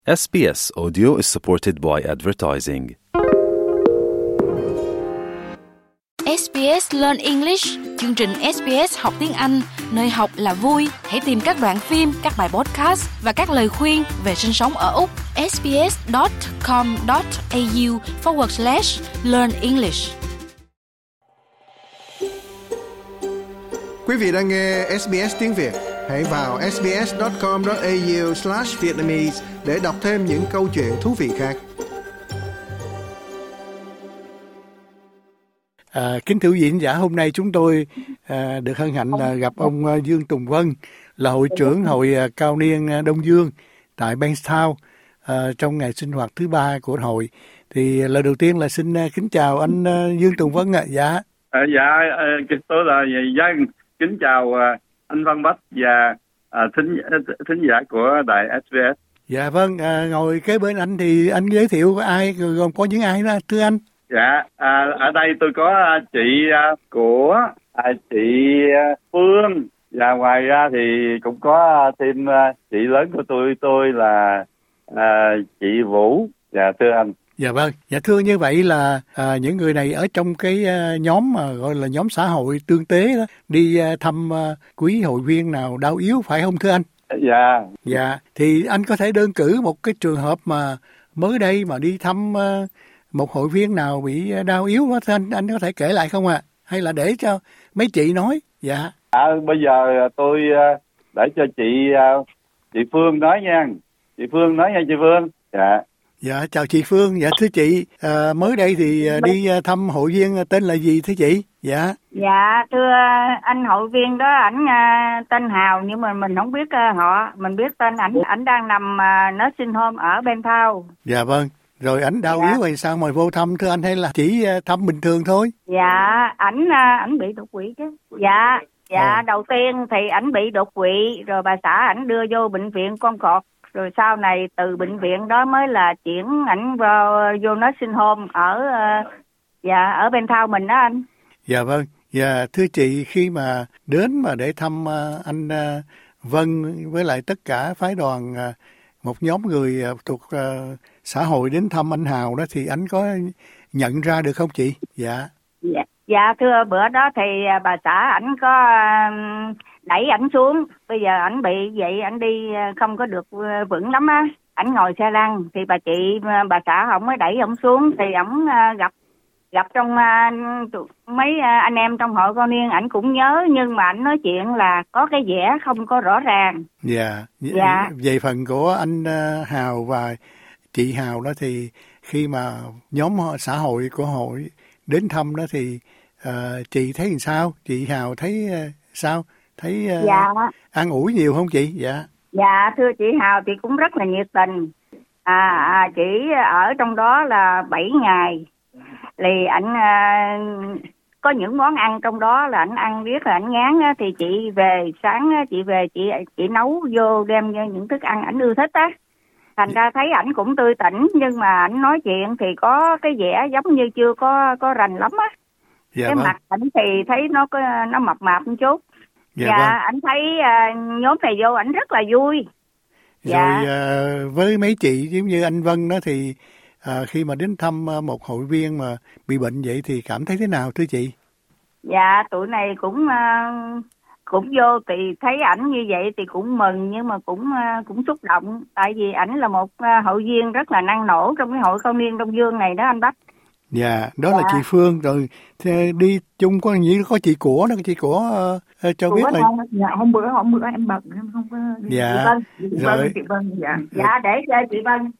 SBS Audio is supported by advertising. SBS Learn English, chương trình SBS học tiếng Anh, nơi học là vui. Hãy tìm các đoạn phim, các bài podcast và các lời khuyên về sinh sống ở Úc. sbs.com.au/learn English. Quý vị đang nghe SBS tiếng Việt. Hãy vào sbs.com.au/vietnamese để đọc thêm những câu chuyện thú vị khác. Kính thưa quý vị khán giả, hôm nay chúng tôi được hân hạnh gặp ông Dương Tùng Vân, là hội trưởng hội cao niên Đông Dương tại Bankstown trong ngày sinh hoạt thứ 3 của hội. Thì lời đầu tiên là xin kính chào anh Dương Tùng Vân ạ. Tôi là Dân. Kính chào anh Văn Bách và thính giả của đài SBS. Dạ vâng, ngồi kế bên anh thì anh giới thiệu ai, gồm có những ai đó thưa anh? Dạ, ở đây tôi có chị của chị Phương, và ngoài ra thì cũng có thêm chị lớn của tôi là chị Vũ. Dạ thưa anh. Dạ vâng, dạ thưa, như vậy là những người này ở trong cái nhóm mà gọi là nhóm xã hội tương tế đó, đi thăm quý hội viên nào đau yếu phải không thưa anh? Dạ. Dạ, thì anh có thể đơn cử một cái trường hợp mà mới đây mà đi thăm một hội viên nào bị đau yếu đó, anh có thể kể lại không ạ? Hay là để cho mấy chị nói? Dạ. Bây giờ tôi để cho chị Phương nói nha. Chị Phương nói nha chị Phương. Dạ. Dạ, chào chị Phương. Dạ thưa chị, mới đây thì đi thăm hội viên tên là gì thưa chị? Dạ. Dạ thưa anh, hội viên đó ảnh tên Hào, nhưng mà mình không biết họ, mình biết tên ảnh đang nằm nursing home ở Bankstown. Dạ vâng. Rồi ảnh đau yếu hay sao mà vô thăm thưa anh, hay là chỉ thăm bình thường thôi? Dạ, ảnh bị đột quỵ chứ. Dạ, đầu tiên thì ảnh bị đột quỵ, rồi bà xã ảnh đưa vô bệnh viện Concord. Rồi sau này từ bệnh viện đó mới là chuyển ảnh vô nursing home ở Bankstown mình đó anh. Dạ vâng. Dạ thưa chị, khi mà đến mà để thăm anh Vân với lại tất cả phái đoàn, một nhóm người thuộc xã hội đến thăm anh Hào đó, thì anh có nhận ra được không chị? Dạ thưa, bữa đó thì bà xã ảnh có đẩy ảnh xuống. Bây giờ ảnh bị vậy, ảnh đi không có được vững lắm á, ảnh ngồi xe lăn, thì bà xã ổng mới đẩy ổng xuống, thì ổng gặp trong mấy anh em trong hội con niên, ảnh cũng nhớ, nhưng mà ảnh nói chuyện là có cái vẻ không có rõ ràng. Dạ. Về phần của anh Hào và chị Hào đó, thì khi mà nhóm xã hội của hội đến thăm đó thì chị thấy làm sao? Chị Hào thấy sao? Thấy an ủi nhiều không chị? Dạ thưa, chị Hào thì cũng rất là nhiệt tình. Chị ở trong đó là 7 ngày. Thì ảnh có những món ăn trong đó là ảnh ăn biết là ảnh ngán á, thì chị về sáng á, chị nấu vô, đem vô những thức ăn ảnh ưa thích á. Thành ra thấy ảnh cũng tươi tỉnh, nhưng mà ảnh nói chuyện thì có cái vẻ giống như chưa có rành lắm á. Cái mặt ảnh thì thấy nó mập mạp một chút. Ảnh thấy nhóm này vô ảnh rất là vui. Rồi với mấy chị giống như anh Vân đó thì khi mà đến thăm một hội viên mà bị bệnh vậy thì cảm thấy thế nào thưa chị? Dạ, tụi này cũng vô thì thấy ảnh như vậy thì cũng mừng, nhưng mà cũng xúc động, tại vì ảnh là một hội viên rất là năng nổ trong cái hội cao niên Đông Dương này đó anh Bách. Dạ, đó là chị Phương. Rồi đi chung có gì, có chị của đó, chị của cho biết là hôm bữa em bận em không có. Chị Vân. Dạ để cho chị Vân.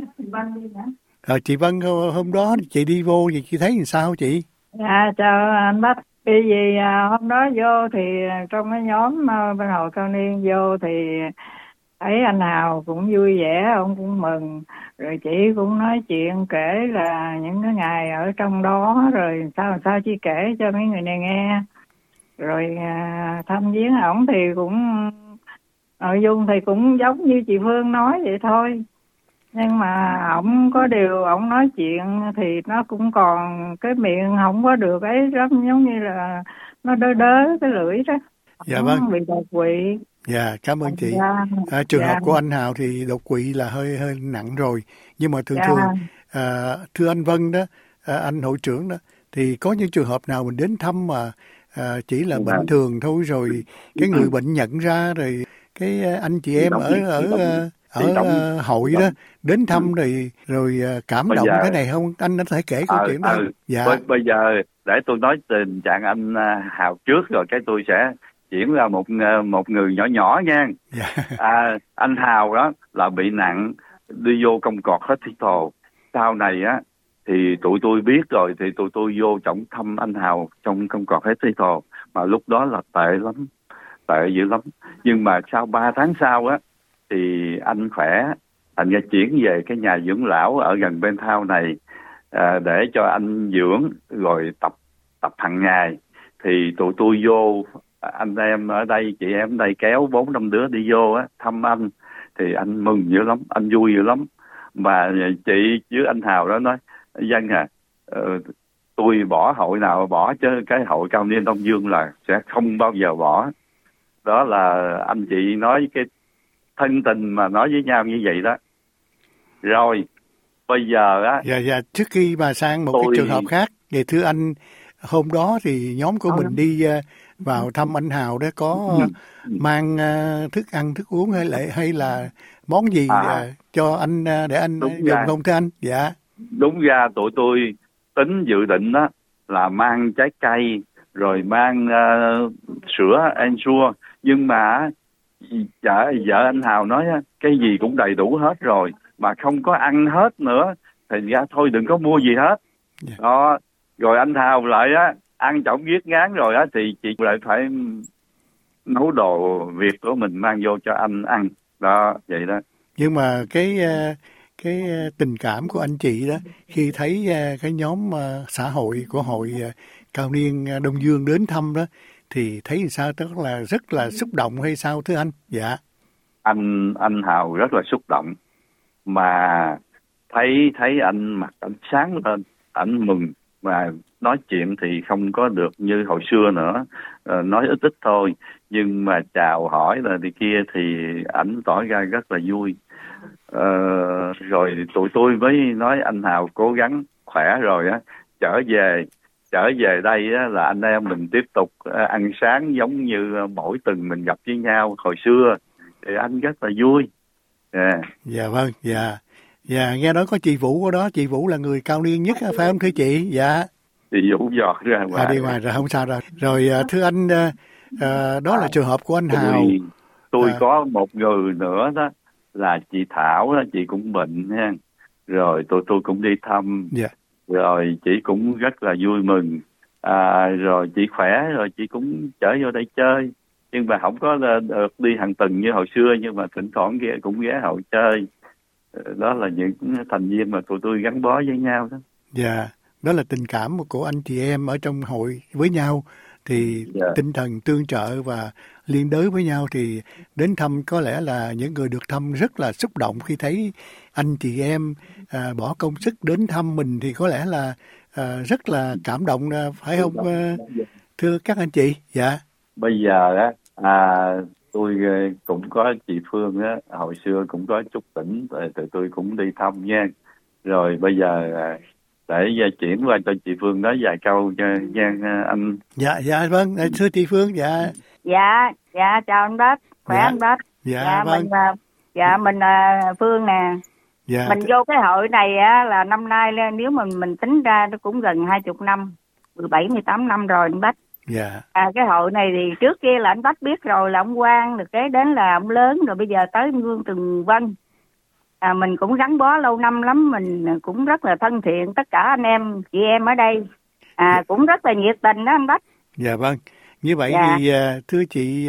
Chị Vân, hôm đó chị đi vô thì chị thấy làm sao chị? Dạ chào anh Bách. Bởi vì hôm đó vô thì trong cái nhóm bên hội cao niên vô thì thấy anh Hào cũng vui vẻ, ông cũng mừng. Rồi chị cũng nói chuyện, kể là những cái ngày ở trong đó, rồi sao chị kể cho mấy người này nghe. Rồi thăm viếng ổng thì cũng nội dung thì cũng giống như chị Phương nói vậy thôi. Nhưng mà ổng có điều ổng nói chuyện thì nó cũng còn cái miệng không có được ấy lắm, giống như là nó đớ cái lưỡi đó. Dạ vâng. bị đột quỵ. Dạ, cảm ơn chị. Trường hợp của anh Hào thì đột quỵ là hơi nặng rồi, nhưng mà thường thưa anh Vân đó, anh hội trưởng đó, thì có những trường hợp nào mình đến thăm mà chỉ là bệnh thường thôi, rồi cái người bệnh nhận ra, rồi cái anh chị em ở hội đó đến thăm rồi cảm động thế này không? Anh có thể kể câu chuyện đó. Dạ. Bây giờ để tôi nói tình trạng anh Hào trước, rồi cái tôi sẽ chuyển ra một người nhỏ nha. Dạ. Anh Hào đó là bị nặng, đi vô công cọt hospital. Sau này á thì tụi tôi biết rồi, thì tụi tôi vô trọng thăm anh Hào trong công cọt hospital, mà lúc đó là tệ dữ lắm. Nhưng mà sau 3 tháng sau á thì anh khỏe, anh đã chuyển về cái nhà dưỡng lão ở gần Penthouse này để cho anh dưỡng rồi tập hàng ngày. Thì tụi tôi vô, anh em ở đây, chị em ở đây kéo 4-5 đứa đi vô á thăm anh, thì anh mừng dữ lắm, anh vui dữ lắm. Mà chị với anh Hào đó nói: Dân tôi bỏ hội nào bỏ, chứ cái hội Cao Niên Đông Dương là sẽ không bao giờ bỏ. Đó là anh chị nói cái thân tình mà nói với nhau như vậy đó. Rồi bây giờ á, dạ, trước khi mà sang một cái trường hợp khác, thì thưa anh, hôm đó thì nhóm của mình đi vào thăm anh Hào đó, có mang thức ăn thức uống hay là món gì cho anh để anh dùng không thưa anh? Dạ. Đúng ra tụi tôi tính dự định đó là mang trái cây rồi mang sữa ensure, nhưng mà vợ anh Hào nói cái gì cũng đầy đủ hết rồi mà không có ăn hết nữa, thì ra thôi đừng có mua gì hết. Đó, rồi anh Hào lại ăn chổng viết ngán rồi thì chị lại phải nấu đồ Việt của mình mang vô cho anh ăn. Đó, vậy đó. Nhưng mà cái tình cảm của anh chị đó, khi thấy cái nhóm xã hội của hội Cao Niên Đông Dương đến thăm đó, thì thấy sao? Tức là rất là xúc động hay sao thưa anh? Dạ. Anh Hào rất là xúc động, mà thấy anh mặt anh sáng lên, anh mừng, mà nói chuyện thì không có được như hồi xưa nữa, nói ít thôi, nhưng mà chào hỏi là đi kia thì ảnh tỏ ra rất là vui. Rồi tụi tôi mới nói anh Hào cố gắng khỏe rồi trở về đây là anh em mình tiếp tục ăn sáng giống như mỗi tuần mình gặp với nhau hồi xưa, thì anh rất là vui. Dạ vâng, dạ. Nghe nói có chị Vũ ở đó, chị Vũ là người Cao Niên nhất phải không thưa chị? Dạ. Chị Vũ giọt ra ngoài. Đi ngoài rồi, không sao rồi. Rồi thưa anh, đó là trường hợp của anh Hào. Tôi có một người nữa đó là chị Thảo đó, chị cũng bệnh ha. Rồi tôi cũng đi thăm. Dạ. Rồi chị cũng rất là vui mừng. Rồi chị khỏe rồi chị cũng trở vô đây chơi. Nhưng mà không có được đi hàng tuần như hồi xưa, nhưng mà thỉnh thoảng cũng ghé hội chơi. Đó là những thành viên mà tụi tôi gắn bó với nhau đó. Dạ, đó là tình cảm của anh chị em ở trong hội với nhau, thì tinh thần tương trợ và liên đới với nhau, thì đến thăm có lẽ là những người được thăm rất là xúc động khi thấy anh chị em bỏ công sức đến thăm mình, thì có lẽ là rất là cảm động, phải không thưa các anh chị? Dạ. Bây giờ tôi cũng có chị Phương hồi xưa cũng có chút tỉnh, tụi tôi cũng đi thăm nha. Rồi bây giờ để chuyển qua cho chị Phương nói vài câu cho nha anh. Dạ vâng, thưa chị Phương. Dạ chào anh Bách, khỏe anh Bách. Dạ vâng. Mình là Phương nè. Dạ. Mình vô cái hội này là năm nay nếu mà mình tính ra nó cũng gần 20 năm, 17-18 năm rồi anh Bách. Dạ. Cái hội này thì trước kia là anh Bách biết rồi, là ông Quang, được cái đến là ông Lớn, rồi bây giờ tới Vương Tùng Vân. Mình cũng gắn bó lâu năm lắm, mình cũng rất là thân thiện, tất cả anh em chị em ở đây cũng rất là nhiệt tình đó anh Bách. Dạ vâng. Như vậy thì thưa chị,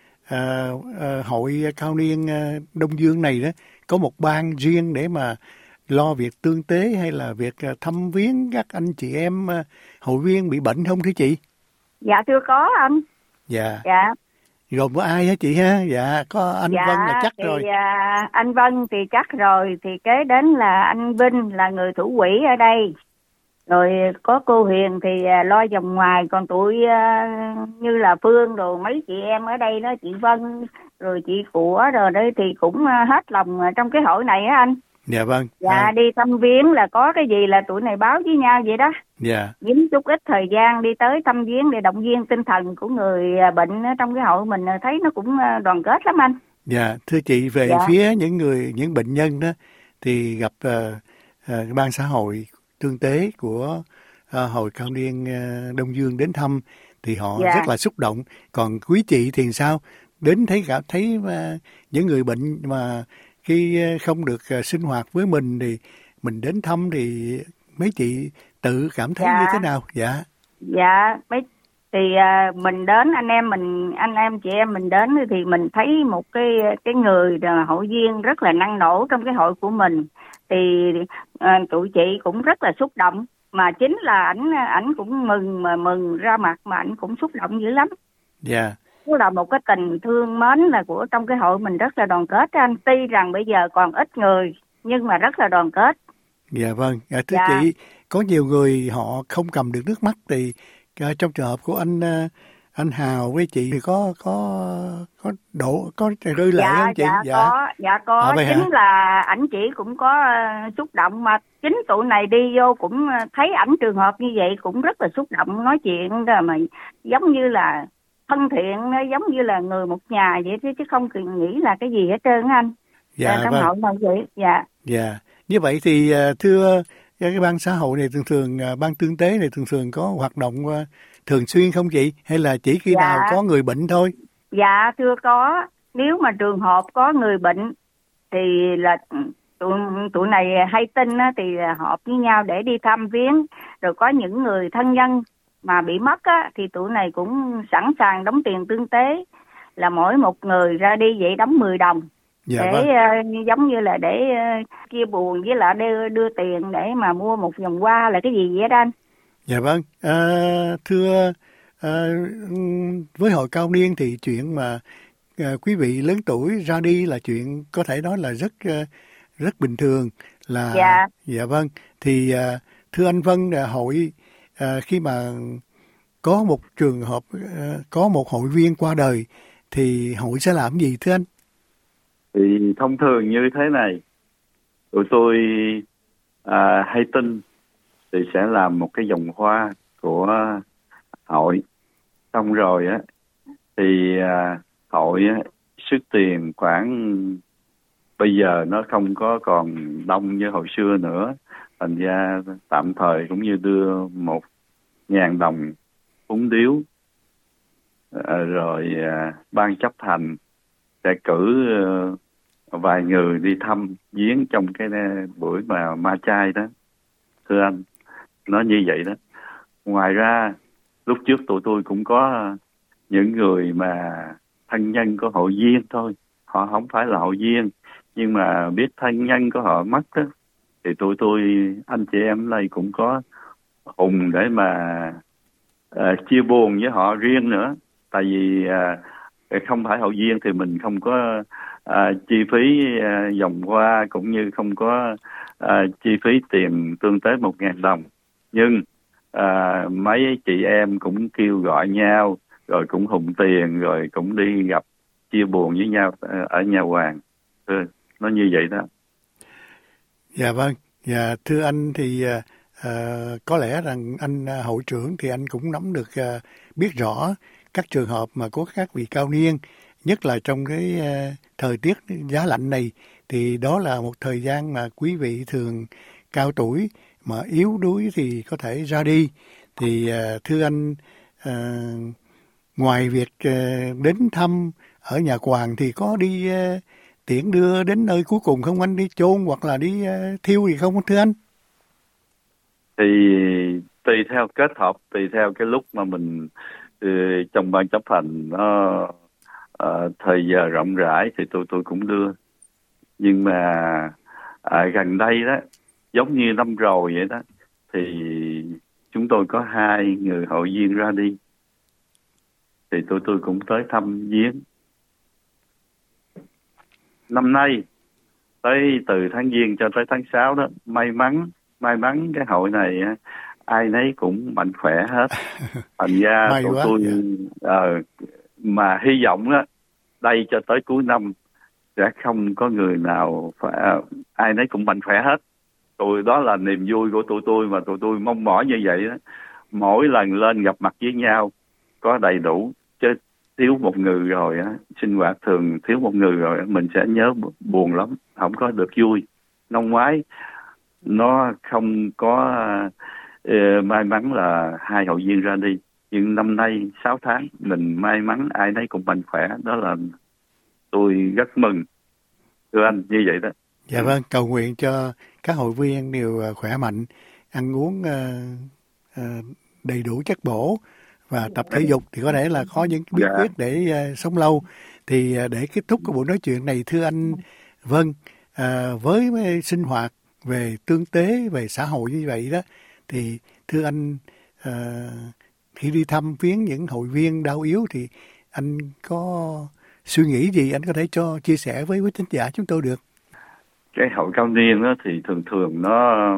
hội Cao Niên Đông Dương này đó có một ban riêng để mà lo việc tương tế hay là việc thăm viếng các anh chị em hội viên bị bệnh không thưa chị? Dạ chưa có anh. Dạ. Dạ. Gồm có ai hả chị ha? Dạ, có anh Vân là chắc rồi. Anh Vân thì chắc rồi, thì kế đến là anh Vinh là người thủ quỹ ở đây. Rồi có cô Huyền thì lo vòng ngoài, còn tụi như là Phương đồ mấy chị em ở đây đó, chị Vân rồi chị Của rồi đấy thì cũng hết lòng trong cái hội này á anh. Dạ vâng. Dạ đi thăm viếng là có cái gì là tụi này báo với nhau vậy đó. Dạ. Dính chút ít thời gian đi tới thăm viếng để động viên tinh thần của người bệnh trong cái hội mình, thấy nó cũng đoàn kết lắm anh. Dạ, thưa chị, về phía những bệnh nhân đó thì gặp ban xã hội tương tế của hội cao niên Đông Dương đến thăm thì họ rất là xúc động. Còn quý chị thì sao? Đến thấy những người bệnh mà khi không được sinh hoạt với mình thì mình đến thăm thì mấy chị tự cảm thấy như thế nào? Dạ, thì mình đến anh em chị em mình đến thì mình thấy một cái người hội viên rất là năng nổ trong cái hội của mình, thì tụi chị cũng rất là xúc động, mà chính là ảnh cũng mừng ra mặt, mà ảnh cũng xúc động dữ lắm. Dạ. Đó là một cái tình thương mến là của trong cái hội mình rất là đoàn kết anh, tuy rằng bây giờ còn ít người nhưng mà rất là đoàn kết. Dạ vâng. Thưa chị, có nhiều người họ không cầm được nước mắt thì trong trường hợp của anh Hào với chị thì có rơi lệ không chị? Có. Chính là ảnh chỉ cũng có xúc động, mà chính tụi này đi vô cũng thấy ảnh trường hợp như vậy cũng rất là xúc động, nói chuyện đó mà giống như là thân thiện, giống như là người một nhà vậy chứ không nghĩ là cái gì hết trơn anh. Dạ trong vâng. hội này vậy. Dạ. Như vậy thì thưa cái ban xã hội này thường ban tương tế này thường có hoạt động thường xuyên không chị, hay là chỉ khi nào có người bệnh thôi? Dạ thưa có, nếu mà trường hợp có người bệnh thì là tụi này hay tin thì họp với nhau để đi thăm viếng, rồi có những người thân nhân mà bị mất thì tụi này cũng sẵn sàng đóng tiền tương tế, là mỗi một người ra đi vậy đóng 10 đồng. Giống như là để chia buồn, với lại đưa tiền để mà mua một vòng hoa là cái gì vậy đó anh. Dạ vâng. Thưa với hội cao niên thì chuyện mà quý vị lớn tuổi ra đi là chuyện có thể nói là rất bình thường là. Dạ vâng. Thì thưa anh Vân, hội khi mà có một trường hợp có một hội viên qua đời thì hội sẽ làm gì thưa anh? Thì thông thường như thế này, tụi tôi hay tin thì sẽ làm một cái vòng hoa của hội, xong rồi thì hội xuất tiền khoảng, bây giờ nó không có còn đông như hồi xưa nữa, thành ra tạm thời cũng như đưa 1.000 đồng phúng điếu, rồi ban chấp hành sẽ cử vài người đi thăm viếng trong cái buổi mà ma chay đó, thưa anh, nó như vậy đó. Ngoài ra lúc trước tụi tôi cũng có những người mà thân nhân của hội viên thôi, họ không phải là hội viên nhưng mà biết thân nhân của họ mất đó, thì tụi tôi anh chị em đây cũng có hùng để mà chia buồn với họ riêng nữa. Tại vì không phải hội viên thì mình không có chi phí vòng hoa, cũng như không có chi phí tiền tương tế 1.000 đồng. Nhưng mấy chị em cũng kêu gọi nhau, rồi cũng hùng tiền, rồi cũng đi gặp chia buồn với nhau ở nhà Hoàng. Nó như vậy đó. Dạ vâng. Dạ, thưa anh thì có lẽ rằng anh hội trưởng thì anh cũng nắm được biết rõ các trường hợp mà có các vị cao niên, nhất là trong cái thời tiết giá lạnh này, thì đó là một thời gian mà quý vị thường cao tuổi mà yếu đuối thì có thể ra đi. Thì thưa anh, ngoài việc đến thăm ở nhà Hoàng thì có đi tiễn đưa đến nơi cuối cùng không anh, đi chôn hoặc là đi thiêu gì không thưa anh? Thì tùy theo kết hợp, tùy theo cái lúc mà mình trong ban chấp hành nó thời giờ rộng rãi thì tôi cũng đưa. Nhưng mà gần đây đó, giống như năm rồi vậy đó, thì chúng tôi có 2 người hội viên ra đi, thì tôi cũng tới thăm viếng. Năm nay tới từ tháng Giêng cho tới tháng 6 đó, may mắn cái hội này ai nấy cũng mạnh khỏe hết. Thành ra tụi tôi mà hy vọng á, đây cho tới cuối năm sẽ không có người nào ai nấy cũng mạnh khỏe hết. Đó là niềm vui của tụi tôi, mà tụi tôi mong mỏi như vậy đó. Mỗi lần lên gặp mặt với nhau có đầy đủ, chứ thiếu một người rồi á, sinh hoạt thường thiếu một người rồi mình sẽ nhớ buồn lắm, không có được vui. Năm ngoái nó không có may mắn là 2 hội viên ra đi, nhưng năm nay 6 tháng mình may mắn ai nấy cũng mạnh khỏe, đó là tôi rất mừng. Thưa anh, như vậy đó. Dạ vâng, cầu nguyện cho các hội viên đều khỏe mạnh, ăn uống đầy đủ chất bổ và tập thể dục thì có thể là có những bí quyết để sống lâu. Thì để kết thúc cái buổi nói chuyện này, thưa anh Vân, với sinh hoạt về tương tế, về xã hội như vậy đó, thì thưa anh, khi đi thăm viếng những hội viên đau yếu thì anh có suy nghĩ gì anh có thể chia sẻ với quý thính giả chúng tôi được? Cái hội cao niên đó thì thường nó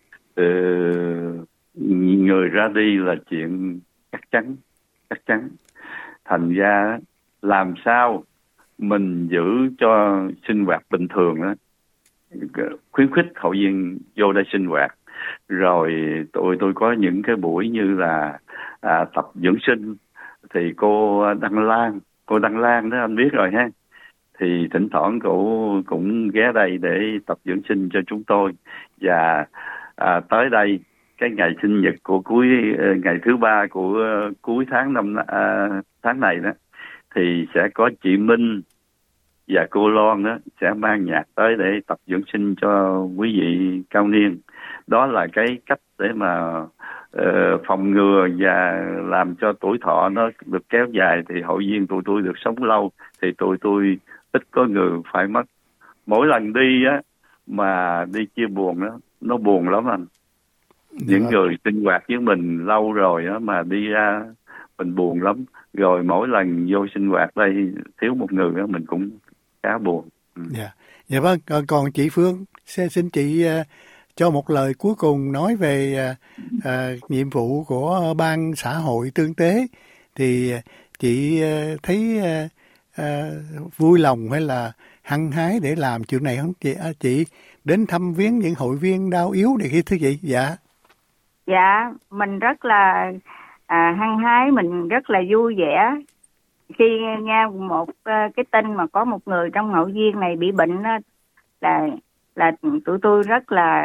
người ra đi là chuyện chắc chắn. Thành ra làm sao mình giữ cho sinh hoạt bình thường đó, khuyến khích hội viên vô đây sinh hoạt. Rồi tôi có những cái buổi như là tập dưỡng sinh, thì cô Đăng Lan đó anh biết rồi ha, thì thỉnh thoảng cô cũng ghé đây để tập dưỡng sinh cho chúng tôi. Và tới đây cái ngày sinh nhật của ngày thứ 3 của cuối tháng này đó, thì sẽ có chị Minh và cô Loan đó sẽ mang nhạc tới để tập dưỡng sinh cho quý vị cao niên. Đó là cái cách để mà phòng ngừa và làm cho tuổi thọ nó được kéo dài, thì hội viên tụi tôi được sống lâu, thì tụi tôi ít có người phải mất. Mỗi lần đi á mà đi chia buồn đó, nó buồn lắm anh. Những người sinh hoạt với mình lâu rồi á mà đi ra mình buồn lắm. Rồi mỗi lần vô sinh hoạt đây thiếu một người á, mình cũng khá buồn. Dạ vâng, còn chị Phương, xin chị cho một lời cuối cùng nói về nhiệm vụ của ban xã hội tương tế. Thì chị thấy vui lòng hay là hăng hái để làm chuyện này không chị đến thăm viếng những hội viên đau yếu này kia thưa chị? Dạ, mình rất là hăng hái, mình rất là vui vẻ khi nghe một cái tin mà có một người trong hội viên này bị bệnh đó, là tụi tôi rất là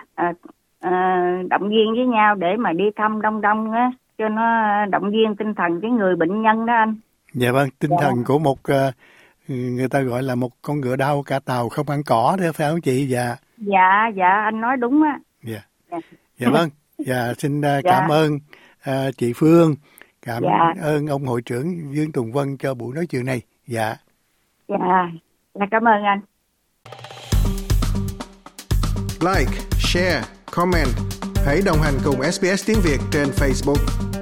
động viên với nhau để mà đi thăm đông á, cho nó động viên tinh thần cái người bệnh nhân đó anh. Dạ vâng, tinh thần của một người ta gọi là một con ngựa đau cả tàu không ăn cỏ đó, phải không chị? Dạ anh nói đúng á. Dạ vâng, xin cảm ơn chị Phương, cảm ơn ông hội trưởng Dương Tùng Vân cho buổi nói chuyện này. Dạ cảm ơn anh. Like, share, comment. Hãy đồng hành cùng SBS tiếng Việt trên Facebook.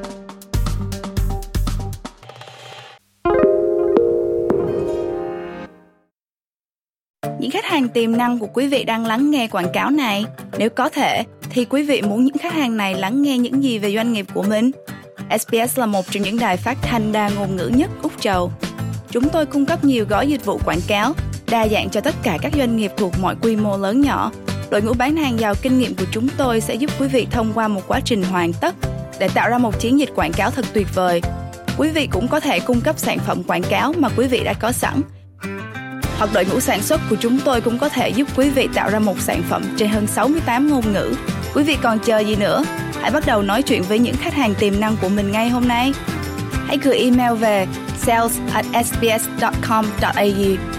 Những khách hàng tiềm năng của quý vị đang lắng nghe quảng cáo này, nếu có thể, thì quý vị muốn những khách hàng này lắng nghe những gì về doanh nghiệp của mình? SBS là một trong những đài phát thanh đa ngôn ngữ nhất Úc Châu. Chúng tôi cung cấp nhiều gói dịch vụ quảng cáo, đa dạng cho tất cả các doanh nghiệp thuộc mọi quy mô lớn nhỏ. Đội ngũ bán hàng giàu kinh nghiệm của chúng tôi sẽ giúp quý vị thông qua một quá trình hoàn tất để tạo ra một chiến dịch quảng cáo thật tuyệt vời. Quý vị cũng có thể cung cấp sản phẩm quảng cáo mà quý vị đã có sẵn. Hoặc đội ngũ sản xuất của chúng tôi cũng có thể giúp quý vị tạo ra một sản phẩm trên hơn 68 ngôn ngữ. Quý vị còn chờ gì nữa? Hãy bắt đầu nói chuyện với những khách hàng tiềm năng của mình ngay hôm nay. Hãy gửi email về sales@sbs.com.au